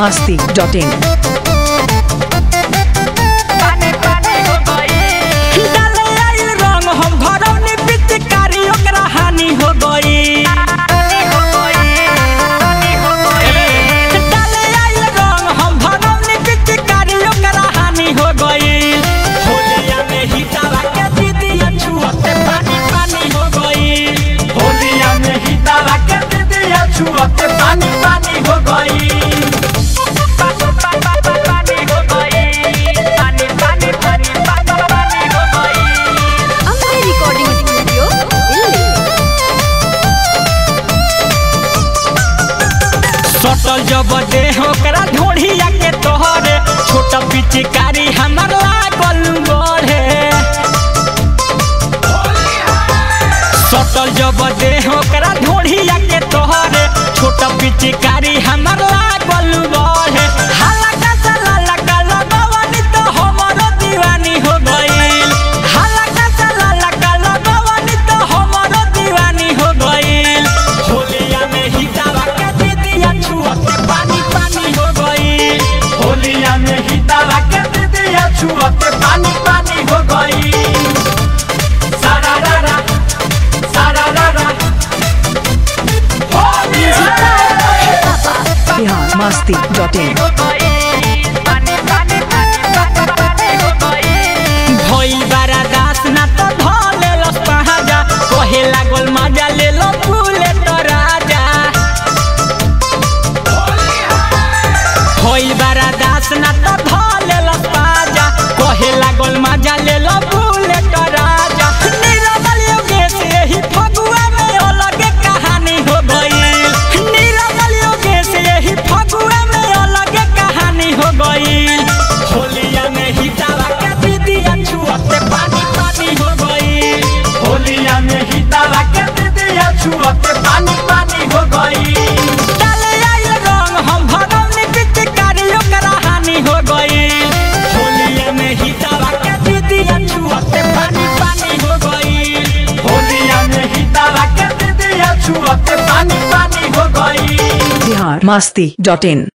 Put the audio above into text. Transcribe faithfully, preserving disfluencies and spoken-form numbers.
masti dot in. सटल जब दे ओकरा ढोढ़िया के तोहरे छोटा पिचकारी हमर लागल बढ़े। सटल जब दे ओकरा ढोढ़िया के तोहरे छोटा पिचकारी हमर लागल बढ़े। हल्का सा लगा लगवनी तो हमरो दीवानी हो गइल। हल्का सा लगा लगवनी तो हमरो दीवानी हो गइल। होलिया में ही दवा के दीदिया छुअते पानी पानी हो गइल। होलिया में ही दवा के दीदिया छुअते पानी पानी हो गइल। सारा रारा सारा रारा Bihar masti dot in. भइल बारा दास ना तो धले लस पहाजा कहे लागल मजा ले लो फूले तो राजा। भइल बारा दास ना तो धले लस पहाजा कहे लागल मजा ले लो फूले तो राजा। नीरवल योगेश यही फगुआ में अलग कहानी हो गइल। नीरवल योगेश यही फगुआ में अलग कहानी हो गइल। होलिया में ही दवा के दीदिया छुअते पानी पानी हो गइल। होलिया में ही दवा के दीदिया छुअते पानी पानी हो गइल। डाले आइल रंग हम भगवनी पिचकारी ओकरा हानि हो गइल। होलिया में ही दवा के दीदिया छुअते पानी पानी हो गइल। होलिया में ही दवा के दीदिया छुअते पानी पानी हो गइल। Bihar masti dot in.